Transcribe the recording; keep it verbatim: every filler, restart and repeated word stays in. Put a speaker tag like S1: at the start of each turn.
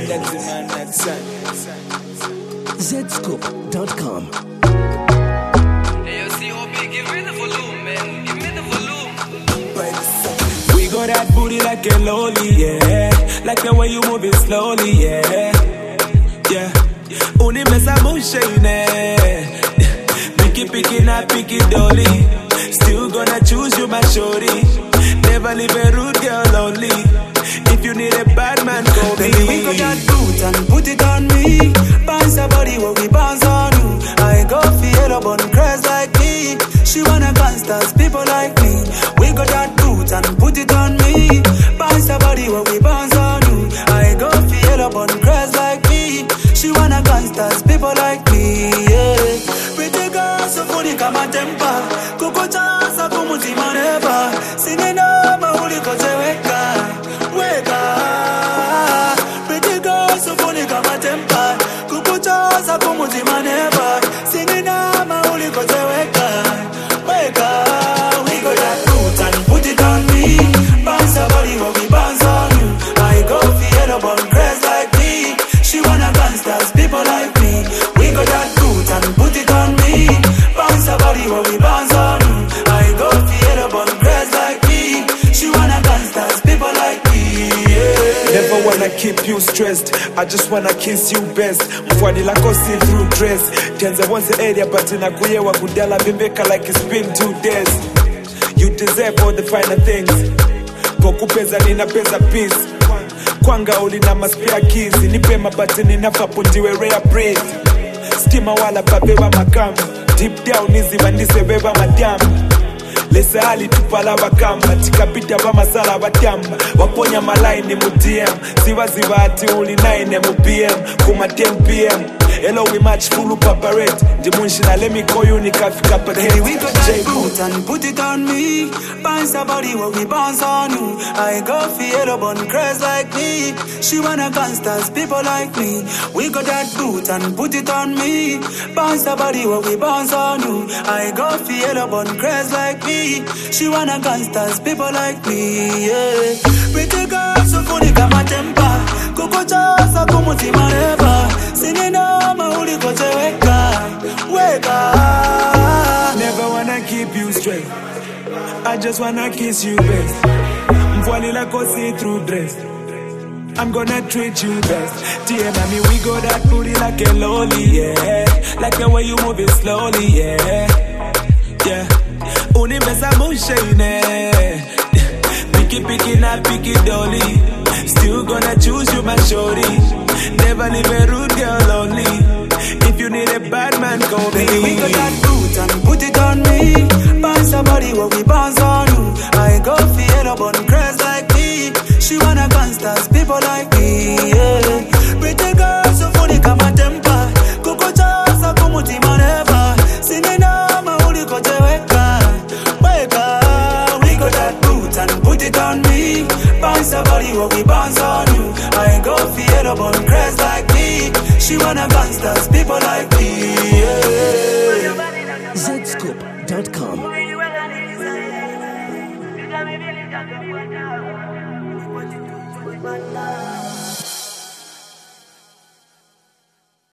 S1: Z scoop dot com.
S2: Hey, yo, C O B, give me the volume, man. Give me the volume.
S3: We got that booty like a lolly, yeah. Like the way you move it slowly, yeah. Yeah. Uni mesa mushine. Picky, picky, not picky, dolly. Still gonna choose you, my shorty. Never leave a rude girl lonely. If you need a bad man, call me.
S4: Baby, we got that boot and put it on me. Bounce your body where we bounce on you. I go feel up on craze like me. She wanna gangsters, people like me. We got that boot and put it on me. Bounce your body where we bounce on you. I go feel up on craze like me. She wanna gangsters, people like me, yeah. Pretty girl, so funny, come and temper. Kuko chasa, kumuti maneva. Singing up, my holy kote weka. Weka. Pretty girl, so funny, come and temper. Kuko chasa, kumuti maneva. Singing up, my holy kote weka. Weka. We got that root and put it on me. Bounce your body when we bounce on you. I go feel up on craze like me. She wanna gangsters, people like me. We got that root and put it on me. Bounce your body when we bounce on you. I go feel up on craze like me. She wanna gangsters, people like me, yeah.
S3: Never wanna keep you stressed, I just wanna kiss you best. Mfwani lako see through dress. Tenza once the area but inakuyewa kudala bimbeka like it's been two days. You deserve all the finer things. Pokupeza nina pesa peace. Kwanga uli na maspare keys. Nipe mabati ninafa pundiwe rare breed. Stima wala pabewa makamu. Deep down easy bandise beba madamu. Lesa hali tupala wakamba. Tikapita wa masala watamba. Waponya malaini mu D M. Ziwa ziwa ati uli nine mu P M. Kuma ten P M. Hello we match full paparette. Dimunshina let me call you nikafika pa
S4: Baby, we got that boot and put it on me. Bounce your body when we bounce on you. I go feel up on craze like me. She wanna gangsters, people like me. We got that boot and put it on me. Bounce your body when we bounce on you. I go feel up on craze like me. She wanna gangsters, people like me, yeah. Pretty girl, so funny, kama temper. Kuko chasa, kumuti maneva. Singing on my holy kote weka. Weka.
S3: Never wanna keep you straight, I just wanna kiss you best. Mfwani lako see through dress. I'm gonna treat you best. Dear mommy, we got that booty like a lolly, yeah. Like the way you move it slowly, yeah. Yeah. Uni mesa mushine. Picky, picky, not picky, dolly. Still gonna choose you, my shorty. Never leave a rude girl lonely. If you need a bad man, call me.
S4: Baby, we got that boot and put it on me. Bounce your body when we bounce on you. I go feel up on craze like me. She wanna gangsters, people like me, yeah. Pretty girl, so funny, kama temper. Kuko chasa, kumuti maneva. Singing on my holy kote weka. Weka. We got that boot and put it on me. Bounce your body when we bounce on you. I go feel up on craze like me. She wanna gangsters, people like me, yeah.
S1: Z scoop dot com.